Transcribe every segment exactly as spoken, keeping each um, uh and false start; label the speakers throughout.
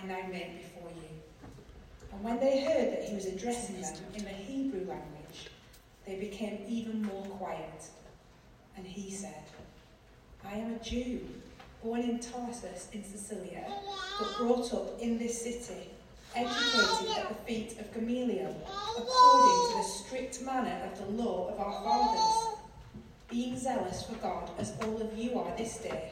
Speaker 1: now make before you. And when they heard that he was addressing them in the Hebrew language, they became even more quiet. And he said, I am a Jew, born in Tarsus in Cilicia, but brought up in this city, educated at the feet of Gamaliel, according to the strict manner of the law of our fathers, being zealous for God as all of you are this day.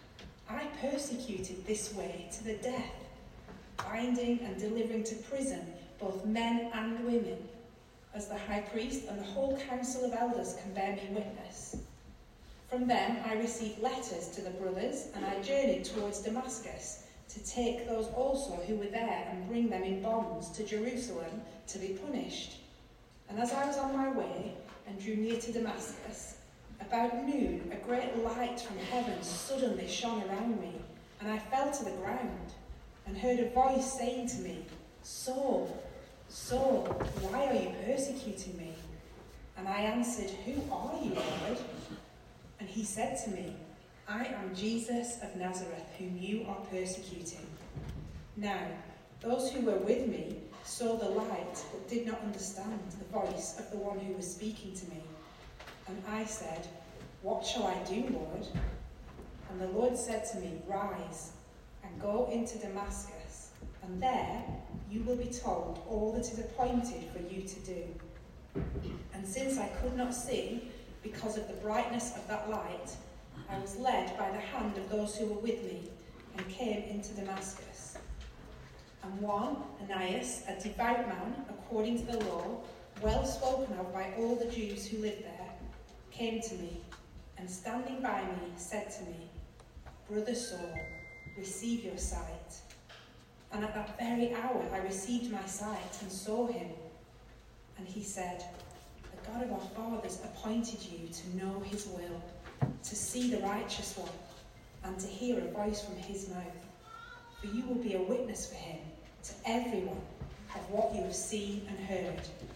Speaker 1: I persecuted this way to the death, binding and delivering to prison both men and women, as the high priest and the whole council of elders can bear me witness. From them I received letters to the brothers, and I journeyed towards Damascus to take those also who were there and bring them in bonds to Jerusalem to be punished. And as I was on my way and drew near to Damascus, about noon a great light from heaven suddenly shone around me, and I fell to the ground and heard a voice saying to me, Saul, Saul, why are you persecuting me? And I answered, Who are you, Lord? And he said to me, I am Jesus of Nazareth, whom you are persecuting. Now, those who were with me saw the light, but did not understand the voice of the one who was speaking to me. And I said, What shall I do, Lord? And the Lord said to me, Rise and go into Damascus, and there you will be told all that is appointed for you to do. And since I could not see, because of the brightness of that light, I was led by the hand of those who were with me, and came into Damascus. And one, Ananias, a devout man, according to the law, well spoken of by all the Jews who lived there, came to me, and standing by me, said to me, Brother Saul, receive your sight. And at that very hour I received my sight and saw him. And he said, The God of our fathers appointed you to know his will, to see the righteous one, and to hear a voice from his mouth. For you will be a witness for him to everyone of what you have seen and heard.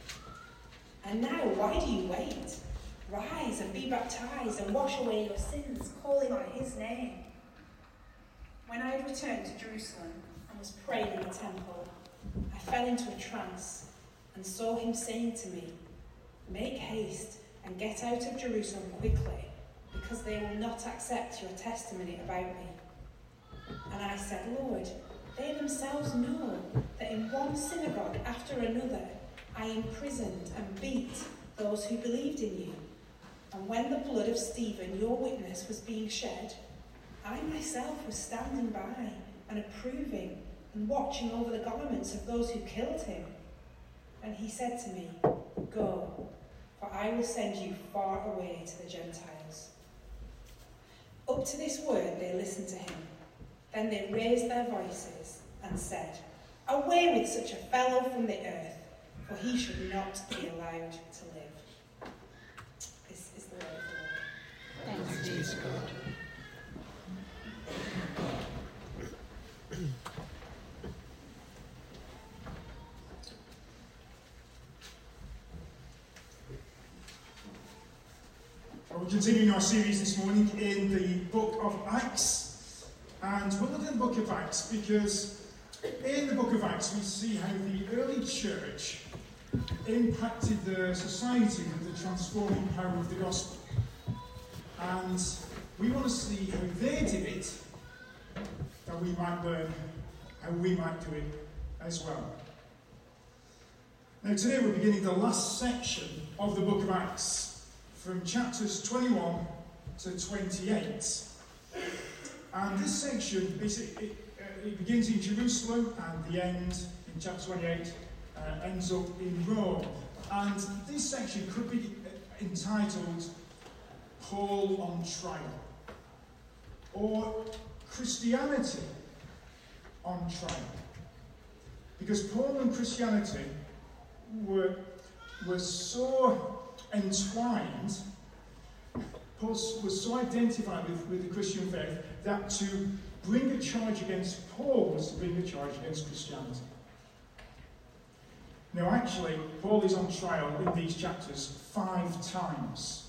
Speaker 1: And now, why do you wait? Rise and be baptized and wash away your sins, calling on his name. When I had returned to Jerusalem and was praying in the temple, I fell into a trance and saw him saying to me, Make haste and get out of Jerusalem quickly, because they will not accept your testimony about me. And I said, Lord, they themselves know that in one synagogue after another I imprisoned and beat those who believed in you. And when the blood of Stephen, your witness, was being shed, I myself was standing by and approving and watching over the garments of those who killed him. And he said to me, Go, for I will send you far away to the Gentiles. Up to this word they listened to him. Then they raised their voices and said, Away with such a fellow from the earth, for he should not be allowed to live. This is the word of the Lord.
Speaker 2: Thanks be to God.
Speaker 3: We're continuing our series this morning in the book of Acts, and we're looking at the book of Acts because in the book of Acts we see how the early church impacted the society with the transforming power of the gospel, and we want to see how they did it, that we might learn how we might do it as well. Now today we're beginning the last section of the book of Acts, from chapters twenty-one to twenty-eight. And this section, basically, it, uh, it begins in Jerusalem, and the end, in chapter twenty-eight, uh, ends up in Rome. And this section could be entitled Paul on Trial, or Christianity on Trial. Because Paul and Christianity were, were so entwined, Paul was so identified with, with the Christian faith that to bring a charge against Paul was to bring a charge against Christianity. Now actually, Paul is on trial in these chapters five times.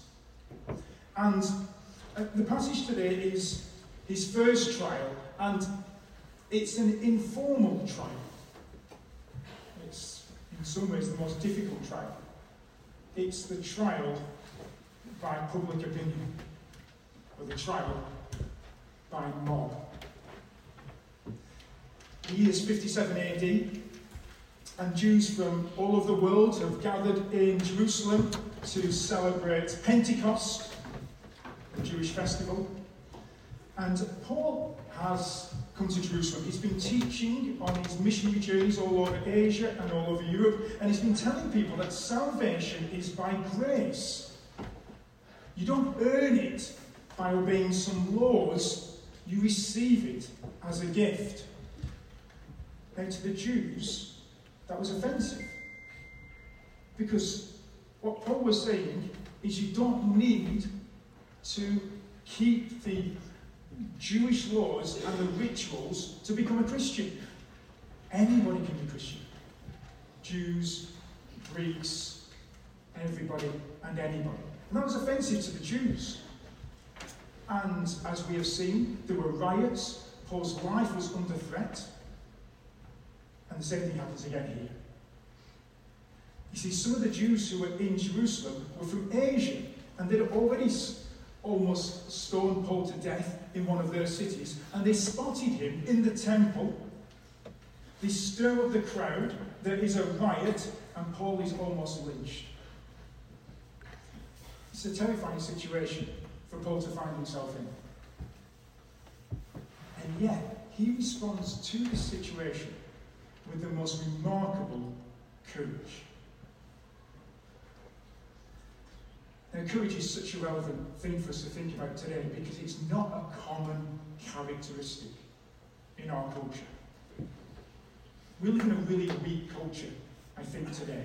Speaker 3: And uh, the passage today is his first trial, and It's an informal trial. It's, in some ways, the most difficult trial. It's the trial by public opinion, or the trial by mob. The year is fifty-seven A D, and Jews from all over the world have gathered in Jerusalem to celebrate Pentecost, the Jewish festival. And Paul has come to Jerusalem. He's been teaching on his missionary journeys all over Asia and all over Europe, and he's been telling people that salvation is by grace. You don't earn it by obeying some laws, you receive it as a gift. Now, to the Jews, that was offensive. Because what Paul was saying is you don't need to keep the Jewish laws and the rituals to become a Christian. Anybody can be Christian. Jews, Greeks, everybody and anybody. And that was offensive to the Jews. And as we have seen, there were riots, Paul's life was under threat, and the same thing happens again here. You see, some of the Jews who were in Jerusalem were from Asia, and they'd already almost stoned Paul to death in one of their cities, and they spotted him in the temple. They stir up the crowd, there is a riot, and Paul is almost lynched. It's a terrifying situation for Paul to find himself in. And yet, he responds to this situation with the most remarkable courage. Now, courage is such a relevant thing for us to think about today because it's not a common characteristic in our culture. We live in a really weak culture, I think, today.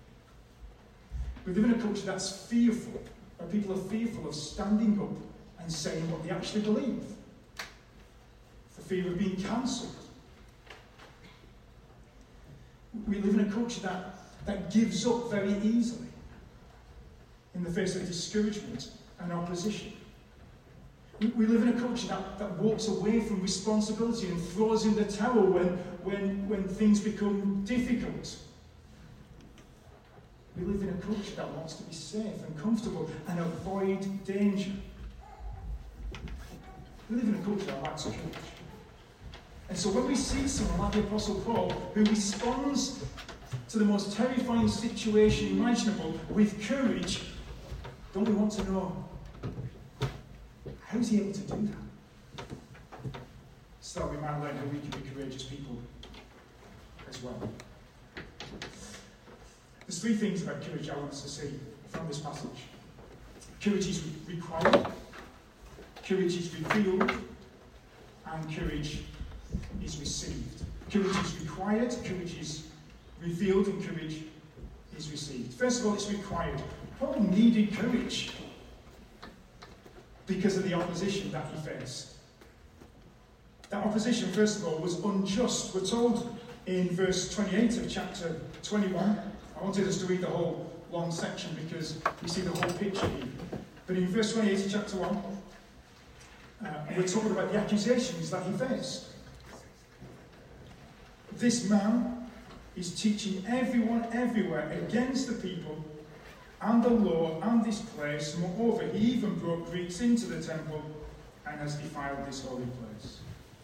Speaker 3: We live in a culture that's fearful, where people are fearful of standing up and saying what they actually believe, for fear of being cancelled. We live in a culture that, that gives up very easily in the face of discouragement and opposition. We, we live in a culture that, that walks away from responsibility and throws in the towel when, when, when things become difficult. We live in a culture that wants to be safe and comfortable and avoid danger. We live in a culture that lacks courage. And so when we see someone like the Apostle Paul, who responds to the most terrifying situation imaginable with courage, don't we want to know, how is he able to do that? So that we might learn how we can be courageous people as well. There's three things about courage I want us to see from this passage. Courage is required, courage is revealed, and courage is received. Courage is required, courage is revealed, and courage is received. First of all, it's required. Paul needed courage because of the opposition that he faced. That opposition, first of all, was unjust. We're told in verse twenty-eight of chapter twenty-one. I wanted us to read the whole long section because we see the whole picture here. But in verse twenty-eight of chapter one, uh, we're talking about the accusations that he faced. This man is teaching everyone everywhere against the people and the law and this place. Moreover, he even brought Greeks into the temple and has defiled this holy place.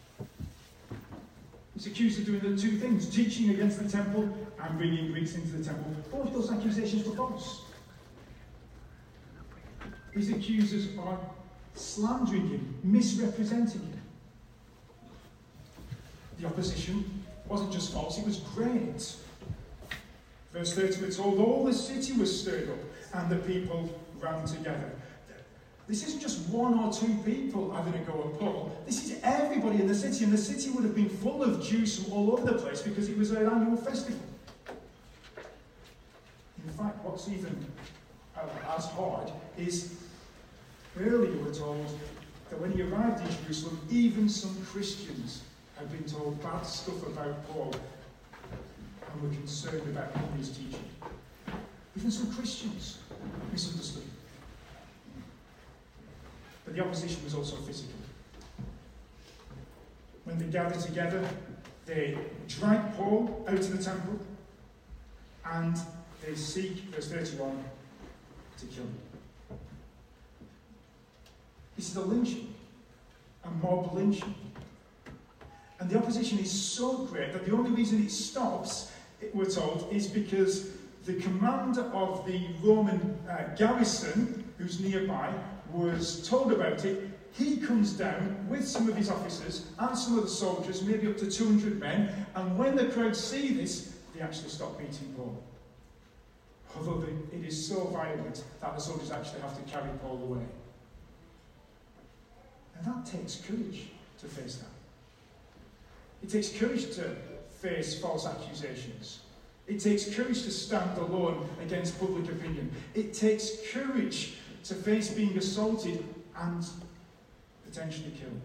Speaker 3: He's accused of doing the two things, teaching against the temple and bringing Greeks into the temple. Both those accusations were false. His accusers are slandering him, misrepresenting him. The opposition wasn't just false, it was great. Verse thirty, we're told all the city was stirred up and the people ran together. This isn't just one or two people having a go at Paul. This is everybody in the city, and the city would have been full of Jews from all over the place because it was their annual festival. In fact, what's even as hard is earlier we're told that when he arrived in Jerusalem, even some Christians had been told bad stuff about Paul and were concerned about his teaching. Even some Christians misunderstood. But the opposition was also physical. When when they gather together, they drag Paul out of the temple, and they seek, verse thirty-one, to kill him. This is a lynching, a mob lynching. And the opposition is so great that the only reason it stops, we're told, is because the commander of the Roman uh, garrison, who's nearby, was told about it. He comes down with some of his officers and some of the soldiers, maybe up to two hundred men, and when the crowd see this, they actually stop beating Paul. Although the, it is so violent that the soldiers actually have to carry Paul away. And that takes courage to face that. It takes courage to face false accusations. It takes courage to stand alone against public opinion. It takes courage to face being assaulted and potentially killed.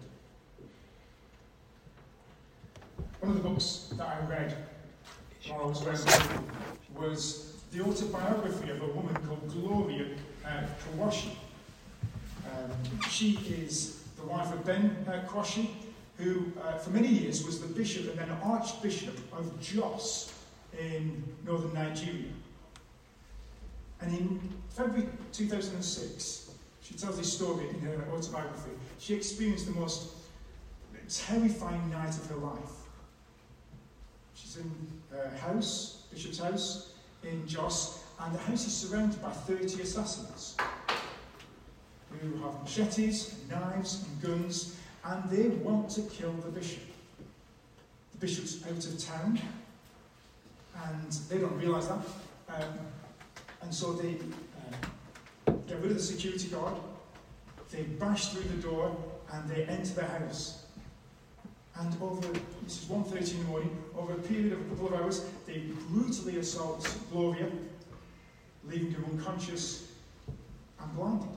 Speaker 3: One of the books that I read while I was around was the autobiography of a woman called Gloria uh, Kwashi. Um, she is the wife of Ben uh, Kwashi, who uh, for many years was the bishop and then archbishop of Jos in northern Nigeria. And in February two thousand six, she tells this story in her autobiography. She experienced the most terrifying night of her life. She's in her house, bishop's house in Jos, and the house is surrounded by thirty assassins who have machetes, knives and guns, and they want to kill the bishop. The bishop's out of town, and they don't realise that. Um, and so they uh, get rid of the security guard, they bash through the door, and they enter the house. And over, this is one thirty in the morning, over a period of a couple of hours, they brutally assault Gloria, leaving her unconscious and blinded.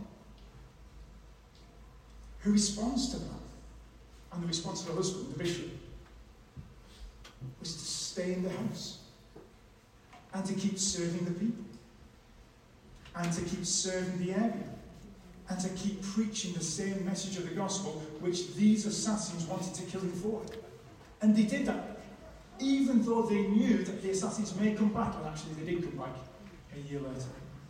Speaker 3: Who responds to that? And the response of her husband, the bishop, was to stay in the house and to keep serving the people and to keep serving the area and to keep preaching the same message of the gospel which these assassins wanted to kill him for. And they did that, even though they knew that the assassins may come back, and actually they did come back a year later.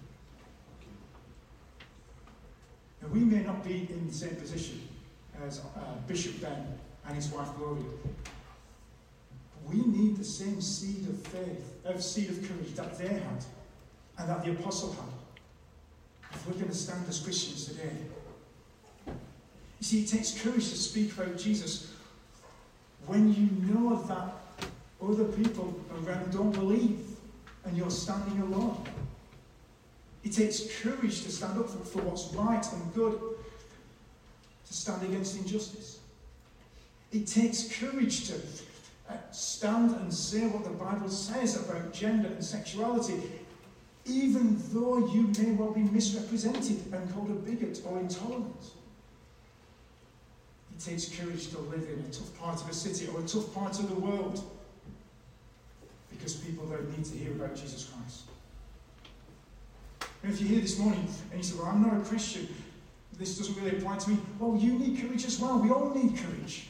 Speaker 3: Now, we may not be in the same position as uh, Bishop Ben and his wife Gloria. We need the same seed of faith, of seed of courage that they had and that the apostle had, if we're going to stand as Christians today. You see, it takes courage to speak about Jesus when you know that other people around don't believe and you're standing alone. It takes courage to stand up for, for what's right and good, to stand against injustice. It takes courage to uh, stand and say what the Bible says about gender and sexuality, even though you may well be misrepresented and called a bigot or intolerant. It takes courage to live in a tough part of a city or a tough part of the world because people don't need to hear about Jesus Christ. And if you're here this morning and you say, well, I'm not a Christian, this doesn't really apply to me, well, you need courage as well. We all need courage.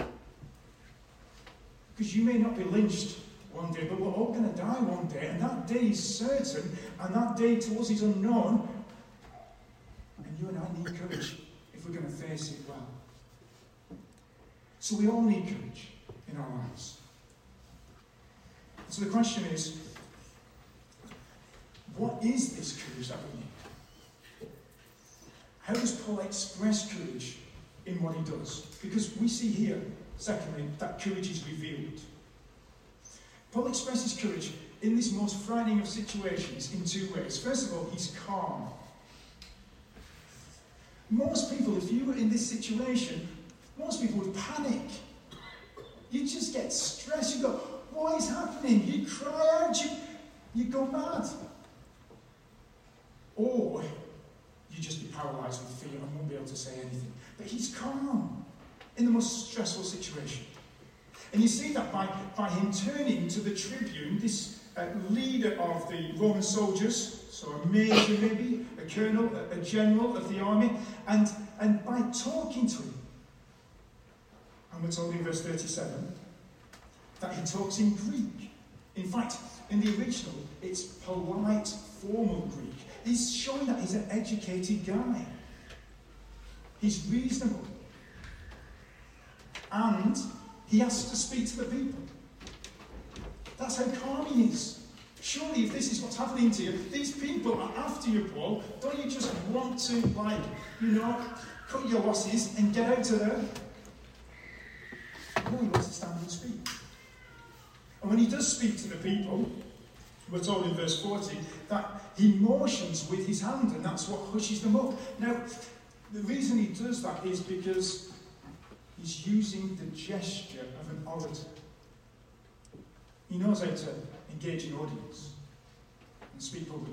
Speaker 3: Because you may not be lynched one day, but we're all going to die one day, and that day is certain, and that day to us is unknown. And you and I need courage if we're going to face it well. So we all need courage in our lives. So the question is, what is this courage that we need? How does Paul express courage in what he does? Because we see here, secondly, that courage is revealed. Paul expresses courage in this most frightening of situations in two ways. First of all, he's calm. Most people, if you were in this situation, most people would panic. You just get stressed. You go, what is happening? You cry out. You, you go mad. Or you just be paralysed with fear and won't be able to say anything. But he's calm in the most stressful situation. And you see that by, by him turning to the tribune, this uh, leader of the Roman soldiers, so a major maybe, a colonel, a, a general of the army, and, and by talking to him. And we're told in verse thirty-seven that he talks in Greek. In fact, in the original, it's polite, formal Greek. He's showing that he's an educated guy. He's reasonable. And he has to speak to the people. That's how calm he is. Surely, if this is what's happening to you, these people are after you, Paul. Don't you just want to, like, you know, cut your losses and get out of there? No, he wants to stand and speak. And when he does speak to the people, we're told in verse forty that he motions with his hand, and that's what hushes them up. Now, the reason he does that is because he's using the gesture of an orator. He knows how to engage an audience and speak publicly.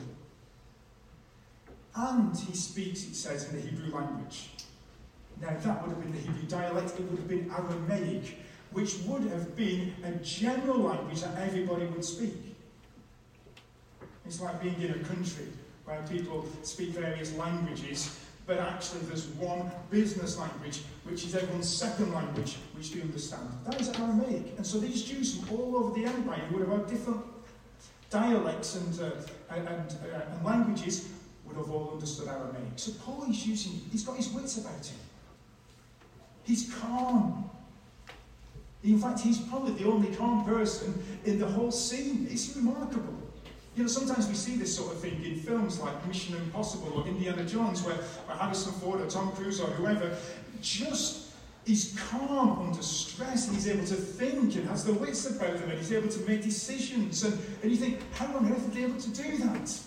Speaker 3: And he speaks, it says, in the Hebrew language. Now, that would have been the Hebrew dialect. It would have been Aramaic, which would have been a general language that everybody would speak. It's like being in a country where people speak various languages, but actually there's one business language, which is everyone's second language, which they understand. That is Aramaic. And so these Jews from all over the empire would have had different dialects and, uh, and, and, uh, and languages, would have all understood Aramaic. So Paul is using, he's got his wits about him. He's calm. In fact, he's probably the only calm person in the whole scene. It's remarkable. You know, sometimes we see this sort of thing in films like Mission Impossible or Indiana Jones, where, where Harrison Ford or Tom Cruise or whoever just is calm under stress, and he's able to think and has the wits about him, and he's able to make decisions. And, and you think, how on earth are they able to do that?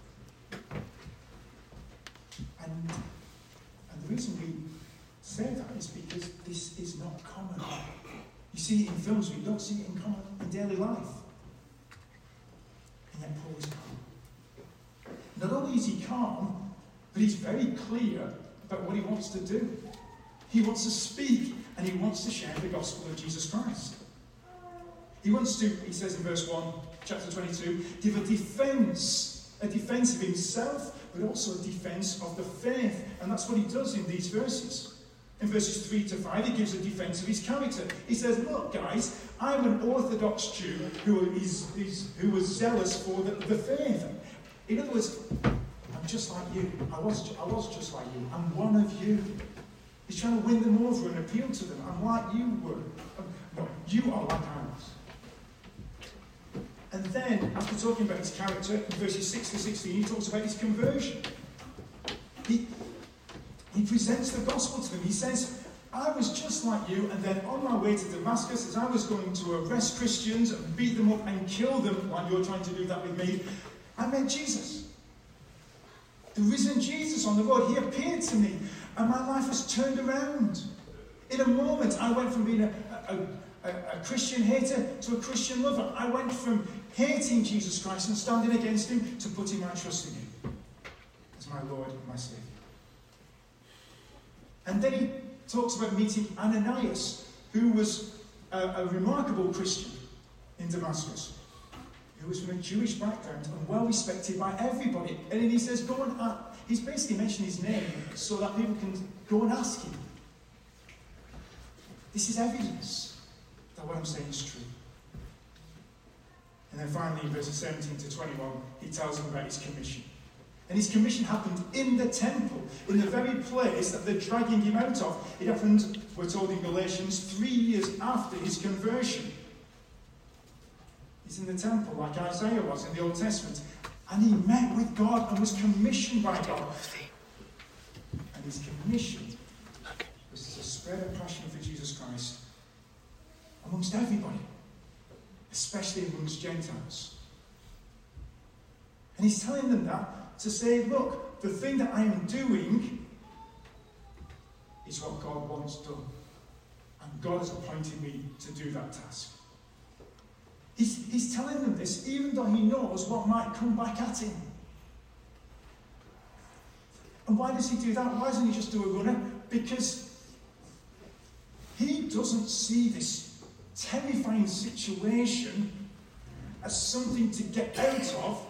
Speaker 3: And, and the reason we say that is because this is not common. You see it in films, but you don't see it in common in daily life. And yet Paul is calm. Not only is he calm, but he's very clear about what he wants to do. He wants to speak, and he wants to share the gospel of Jesus Christ. He wants to, he says in verse one, chapter twenty-two, give a defense, a defense of himself, but also a defense of the faith. And that's what he does in these verses. In verses three to five, he gives a defense of his character. He says, look, guys, I'm an Orthodox Jew who is, is who was zealous for the, the faith. In other words, I'm just like you. I was, I was just like you. I'm one of you. He's trying to win them over and appeal to them. I'm like you were. No, you are like I was. And then, after talking about his character, in verses six to sixteen, he talks about his conversion. He, he presents the gospel to them. He says, I was just like you, and then on my way to Damascus, as I was going to arrest Christians and beat them up and kill them, like you're trying to do that with me, I met Jesus. The risen Jesus on the road. He appeared to me, and my life was turned around. In a moment, I went from being a, a, a, a Christian hater to a Christian lover. I went from hating Jesus Christ and standing against him to putting my trust in him as my Lord and my Saviour. And then he talks about meeting Ananias, who was a, a remarkable Christian in Damascus, who was from a Jewish background and well respected by everybody. And then he says, go and ask. He's basically mentioned his name so that people can go and ask him. This is evidence that what I'm saying is true. And then finally, in verses seventeen to twenty-one, he tells them about his commission. And his commission happened in the temple, in the very place that they're dragging him out of. It happened, we're told in Galatians, three years after his conversion. He's in the temple, like Isaiah was in the Old Testament. And he met with God and was commissioned by God. And his commission was to spread a passion for Jesus Christ amongst everybody, especially amongst Gentiles. And he's telling them that to say, look, the thing that I am doing is what God wants done. And God has appointed me to do that task. He's, he's telling them this even though he knows what might come back at him. And why does he do that? Why doesn't he just do a runner? Because he doesn't see this terrifying situation as something to get out of,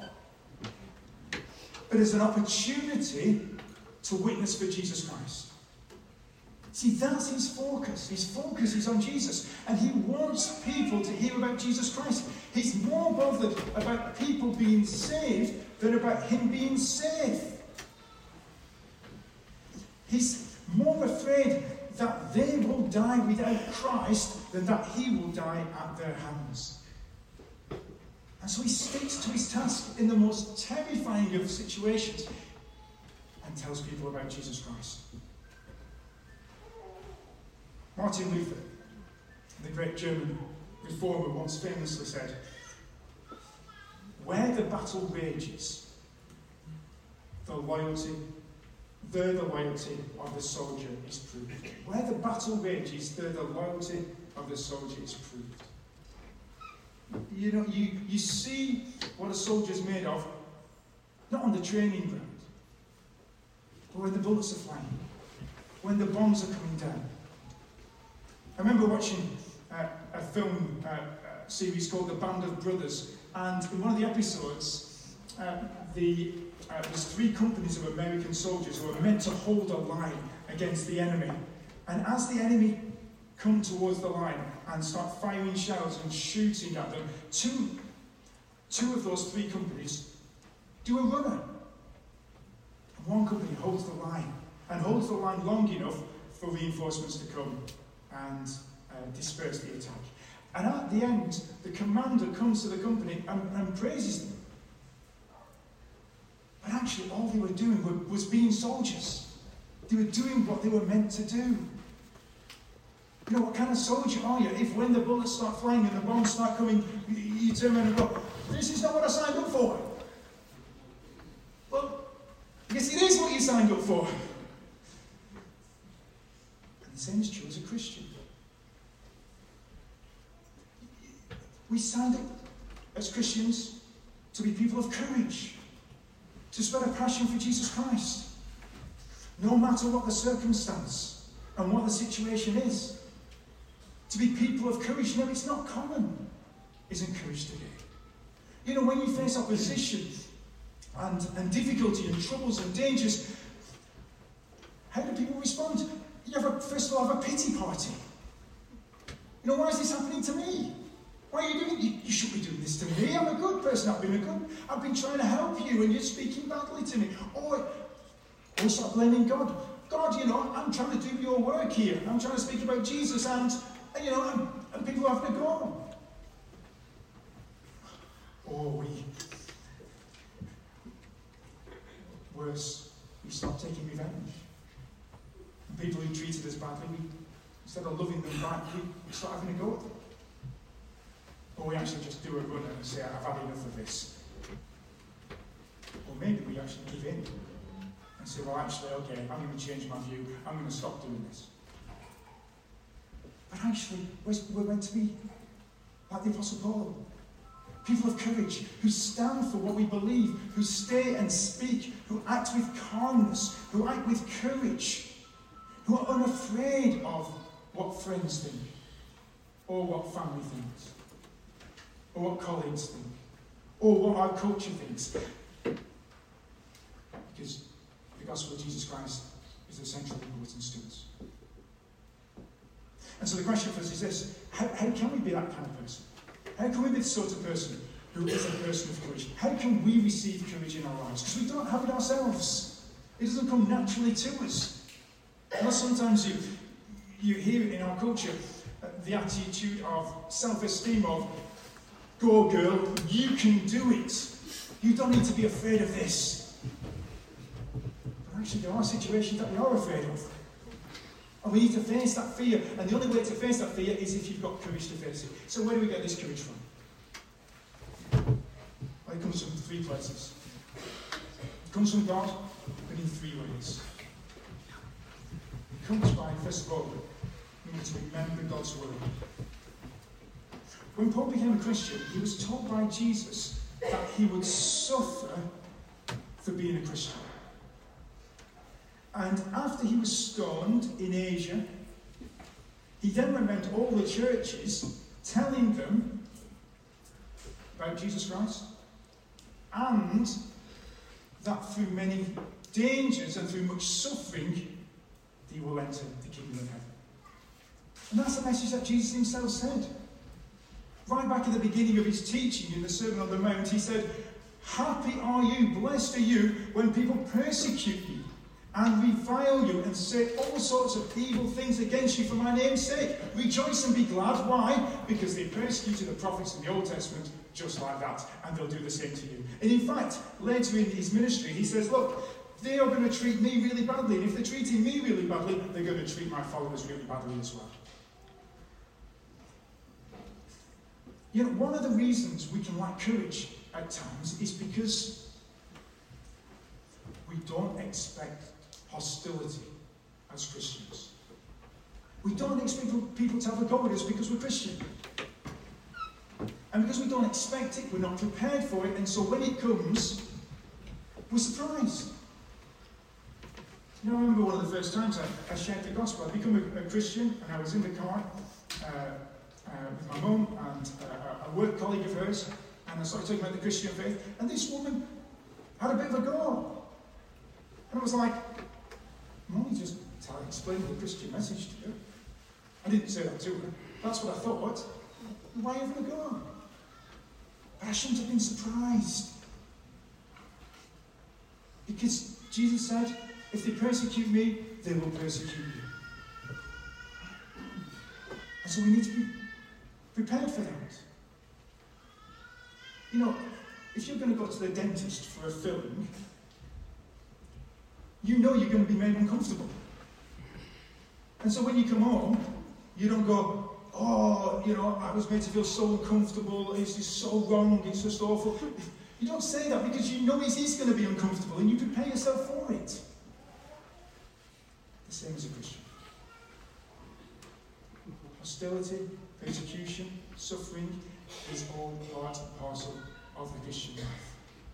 Speaker 3: but as an opportunity to witness for Jesus Christ. See, that's his focus. His focus is on Jesus. And he wants people to hear about Jesus Christ. He's more bothered about people being saved than about him being safe. He's more afraid that they will die without Christ than that he will die at their hands. And so he sticks to his task in the most terrifying of situations and tells people about Jesus Christ. Martin Luther, the great German reformer, once famously said, "Where the battle rages, the loyalty, there the loyalty of the soldier is proved." Where the battle rages, there the loyalty of the soldier is proved. You know, you, you see what a soldier's made of, not on the training ground, but when the bullets are flying, when the bombs are coming down. I remember watching uh, a film uh, a series called The Band of Brothers, and in one of the episodes, uh, the, uh, there's three companies of American soldiers who are meant to hold a line against the enemy. And as the enemy come towards the line and start firing shells and shooting at them, two, two of those three companies do a runner. And one company holds the line, and holds the line long enough for reinforcements to come and uh, disperse the attack. And at the end, the commander comes to the company and, and praises them. But actually, all they were doing were, was being soldiers. They were doing what they were meant to do. You know, what kind of soldier are you if when the bullets start flying and the bombs start coming, you, you turn around and go, "This is not what I signed up for"? Well, yes, it is what you signed up for. And the same is true as a Christian. We signed up as Christians to be people of courage, to spread a passion for Jesus Christ, no matter what the circumstance and what the situation is. To be people of courage. No, it's not common, isn't courage today? You know, when you face opposition and, and difficulty and troubles and dangers, how do people respond? You have a, first of all, have a pity party. You know, why is this happening to me? Why are you doing it? You, you shouldn't be doing this to me. I'm a good person. I've been a good. I've been trying to help you, and you're speaking badly to me. Or, or start blaming God. God, you know, I'm trying to do your work here. I'm trying to speak about Jesus, and you know, and, and people are having a go. Or we, worse, we start taking revenge. And people who treated us badly, we, instead of loving them back, we, we start having a go at them. Or we actually just do a run and say, "I've had enough of this." Or maybe we actually give in and say, "Well, actually, okay, I'm going to change my view. I'm going to stop doing this." But actually, we're meant to be like the Apostle Paul. People of courage, who stand for what we believe, who stay and speak, who act with calmness, who act with courage, who are unafraid of what friends think, or what family thinks, or what colleagues think, or what our culture thinks. Because the gospel of Jesus Christ is of central importance to us. And so the question for us is this: how, how can we be that kind of person? How can we be the sort of person who is a person of courage? How can we receive courage in our lives? Because we don't have it ourselves. It doesn't come naturally to us. And sometimes you, you hear it in our culture, uh, the attitude of self-esteem of, "Go girl, you can do it. You don't need to be afraid of this." But actually there are situations that we are afraid of. And we need to face that fear. And the only way to face that fear is if you've got courage to face it. So where do we get this courage from? Well, it comes from three places. It comes from God, but in three ways. It comes by, first of all, we need to remember God's word. When Paul became a Christian, he was told by Jesus that he would suffer for being a Christian. And after he was stoned in Asia, he then went around to all the churches telling them about Jesus Christ, and that through many dangers and through much suffering, they will enter the kingdom of heaven. And that's the message that Jesus himself said. Right back at the beginning of his teaching in the Sermon on the Mount, he said, happy are you, blessed are you, when people persecute you and revile you and say all sorts of evil things against you for my name's sake. Rejoice and be glad. Why? Because they persecuted the prophets in the Old Testament just like that, and they'll do the same to you. And in fact, later in his ministry, he says, look, they are going to treat me really badly, and if they're treating me really badly, they're going to treat my followers really badly as well. You know, one of the reasons we can lack courage at times is because we don't expect hostility as Christians. We don't expect people to have a go at us because we're Christian. And because we don't expect it, we're not prepared for it, and so when it comes, we're surprised. You know, I remember one of the first times I, I shared the gospel. I'd become a, a Christian, and I was in the car uh, uh, with my mum and uh, a work colleague of hers, and I started talking about the Christian faith, and this woman had a bit of a go. And I was like, Mum, you just explained the Christian message to you. I didn't say that to her. That's what I thought. Why have a go? But I shouldn't have been surprised. Because Jesus said, if they persecute me, they will persecute you. And so we need to be prepared for that. You know, if you're going to go to the dentist for a filling, you know you're going to be made uncomfortable. And so when you come home, you don't go, oh, you know, I was made to feel so uncomfortable, it's just so wrong, it's just awful. You don't say that because you know it is going to be uncomfortable and you prepare yourself for it. The same as a Christian. Hostility, persecution, suffering is all part and parcel of the Christian life.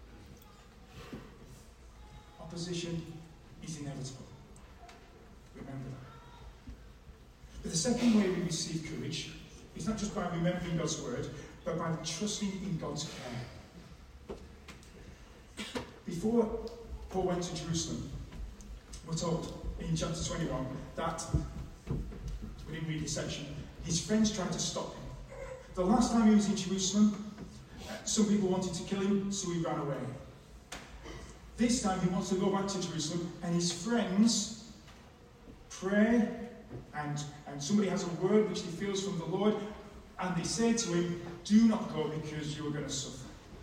Speaker 3: Opposition is inevitable. Remember that. But the second way we receive courage is not just by remembering God's word, but by trusting in God's care. Before Paul went to Jerusalem, we're told in chapter twenty-one that, we didn't read this section, his friends tried to stop him. The last time he was in Jerusalem, some people wanted to kill him, so he ran away. This time he wants to go back to Jerusalem, and his friends pray, and, and somebody has a word which he feels from the Lord, and they say to him, do not go because you are going to suffer.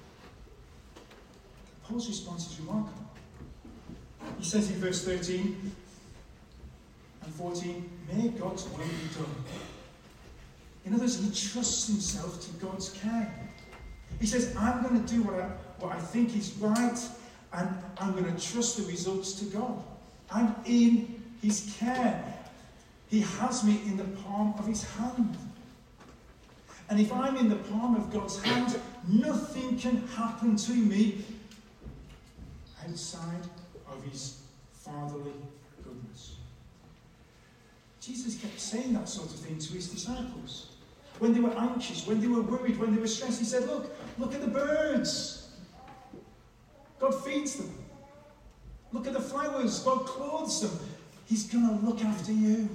Speaker 3: Paul's response is remarkable. He says in verse thirteen and fourteen, may God's will be done. In other words, he trusts himself to God's care. He says, I'm going to do what I, what I think is right, and I'm going to trust the results to God. I'm in his care. He has me in the palm of his hand. And if I'm in the palm of God's hand, nothing can happen to me outside of his fatherly goodness. Jesus kept saying that sort of thing to his disciples. When they were anxious, when they were worried, when they were stressed, he said, look, look at the birds. God feeds them. Look at the flowers. God clothes them. He's going to look after you.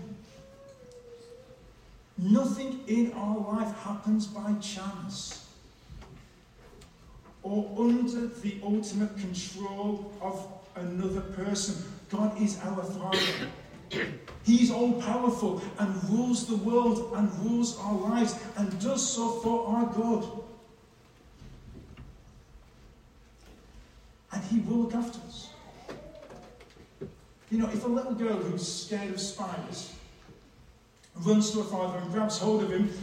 Speaker 3: Nothing in our life happens by chance or under the ultimate control of another person. God is our Father. He's all-powerful and rules the world and rules our lives and does so for our good. And he will look after us. You know, if a little girl who's scared of spiders runs to her father and grabs hold of him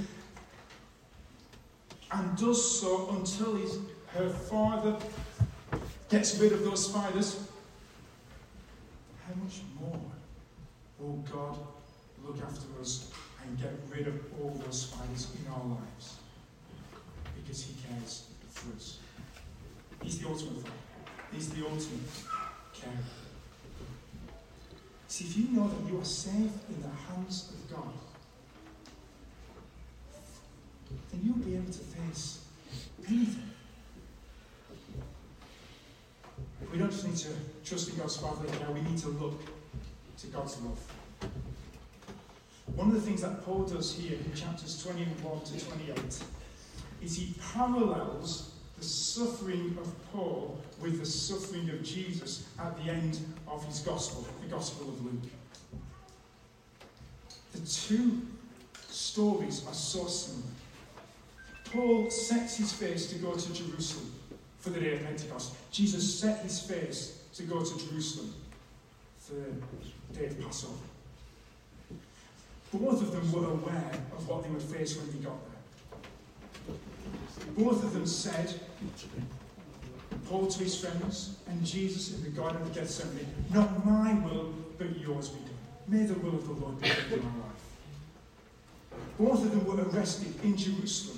Speaker 3: and does so until his, her father gets rid of those spiders, how much more will God look after us and get rid of all those spiders in our lives? Because he cares for us. He's the ultimate father. He's the ultimate carer. See, if you know that you are safe in the hands of God, then you'll be able to face anything. We don't just need to trust in God's fatherly care, we need to look to God's love. One of the things that Paul does here in chapters twenty-one to twenty-eight is he parallels the suffering of Paul with the suffering of Jesus at the end of his gospel, the Gospel of Luke. The two stories are so similar. Paul sets his face to go to Jerusalem for the day of Pentecost. Jesus set his face to go to Jerusalem for the day of Passover. Both of them were aware of what they would face when they got there. Both of them said, Paul to his friends and Jesus in the Garden of Gethsemane, not my will, but yours be done. May the will of the Lord be done in my life. Both of them were arrested in Jerusalem.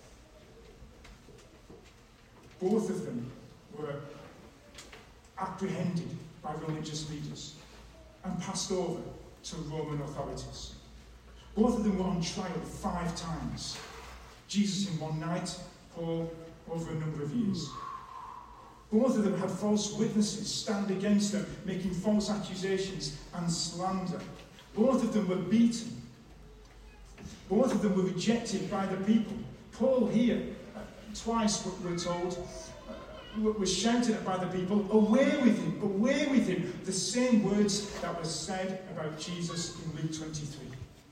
Speaker 3: Both of them were apprehended by religious leaders and passed over to Roman authorities. Both of them were on trial five times. Jesus in one night, Paul over a number of years. Both of them had false witnesses stand against them, making false accusations and slander. Both of them were beaten. Both of them were rejected by the people. Paul here, uh, twice we're told, uh, was shouted at by the people, away with him, away with him. The same words that were said about Jesus in Luke twenty-three.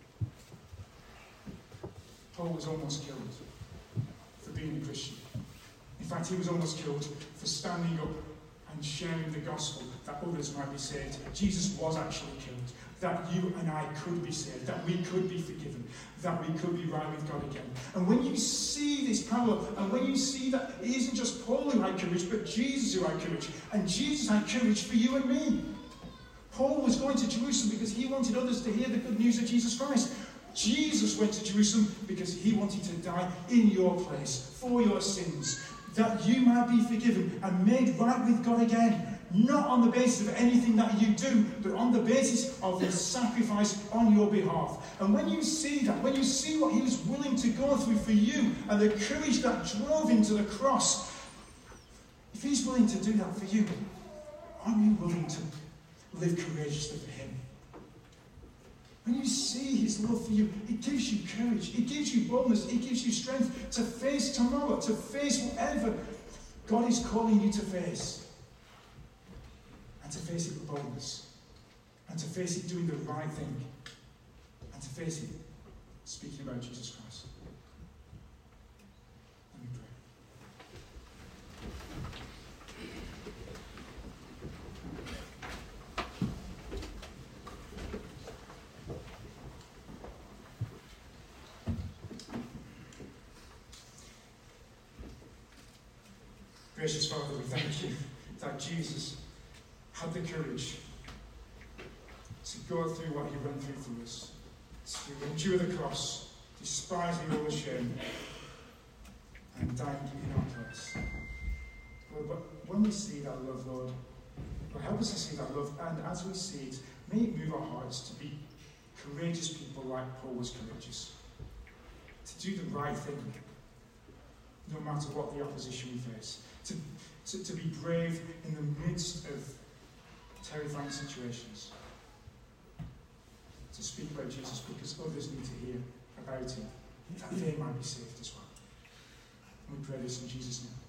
Speaker 3: Paul was almost killed for being a Christian. In fact, he was almost killed for standing up and sharing the gospel that others might be saved. Jesus was actually killed, that you and I could be saved, that we could be forgiven, that we could be right with God again. And when you see this parallel, and when you see that it isn't just Paul who had courage, but Jesus who had courage, and Jesus had courage for you and me. Paul was going to Jerusalem because he wanted others to hear the good news of Jesus Christ. Jesus went to Jerusalem because he wanted to die in your place, for your sins, that you might be forgiven and made right with God again, not on the basis of anything that you do, but on the basis of his sacrifice on your behalf. And when you see that, when you see what he was willing to go through for you, and the courage that drove him to the cross, if he's willing to do that for you, aren't you willing to live courageously for him? When you see his love for you, it gives you courage, it gives you boldness, it gives you strength to face tomorrow, to face whatever God is calling you to face. And to face it with boldness. And to face it doing the right thing. And to face it speaking about Jesus Christ. Let me pray. Gracious Father, we thank you that Jesus had the courage to go through what he went through for us, to endure the cross, despising all the shame, and dying in our place. Lord, but when we see that love, Lord, Lord, help us to see that love, and as we see it, may it move our hearts to be courageous people like Paul was courageous, to do the right thing, no matter what the opposition we face. To, to, to be brave in the midst of terrifying situations. To speak about Jesus because others need to hear about him, that they might be saved as well. And we pray this in Jesus' name.